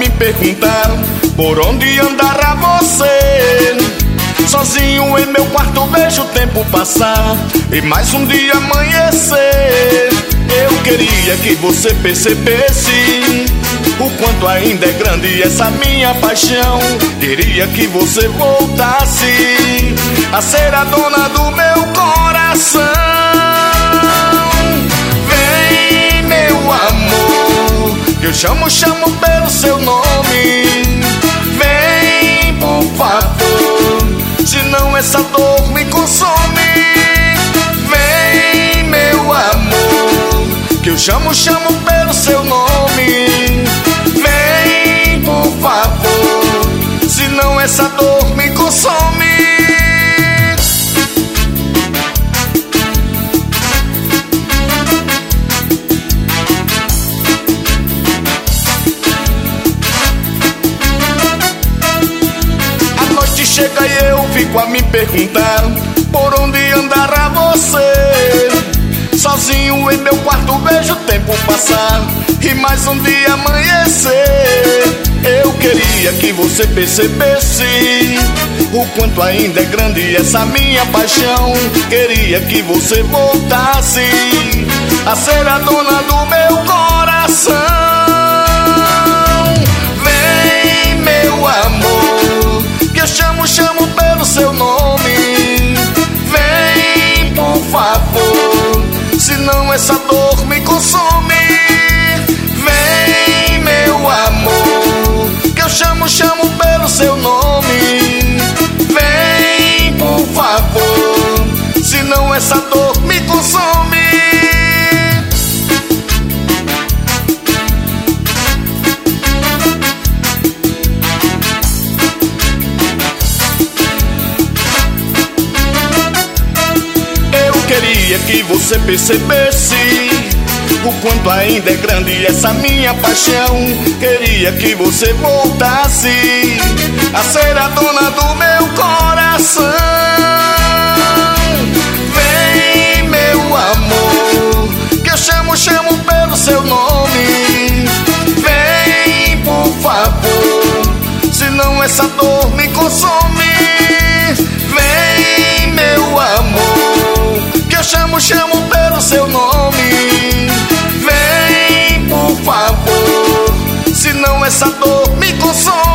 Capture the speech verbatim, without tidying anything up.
me perguntar por onde andará você. Sozinho em meu quarto vejo o tempo passar e mais um dia amanhecer. Eu queria que você percebesse o quanto ainda é grande essa minha paixão. Queria que você voltasse a ser a dona do meu coração. Vem, meu amor, que eu chamo, chamo pelo seu nome. Vem, por favor, senão essa dor me consome. Vem, meu amor, que eu chamo, chamo pelo seu nome. Vem, por favor, senão essa dor me consome. A noite chega e eu fico a me perguntar por onde andará você. Sozinho em meu quarto vejo o tempo passar e mais um dia amanhecer. Eu queria que você percebesse o quanto ainda é grande essa minha paixão. Queria que você voltasse a ser a dona do meu coração. Vem, meu amor, que eu chamo, chamo pelo seu nome. Vem, por favor, senão essa dor me consome. Vem, meu amor, que eu chamo, chamo pelo seu nome. Vem, por favor, senão essa dor me consome. Queria que você percebesse o quanto ainda é grande essa minha paixão. Queria que você voltasse a ser a dona do meu coração. Vem, meu amor, que eu chamo, chamo pelo seu nome. Vem, por favor, senão essa dor me consome. Vem, meu amor, que eu chamo, chamo pelo seu nome. Vem, por favor, senão essa dor me consome.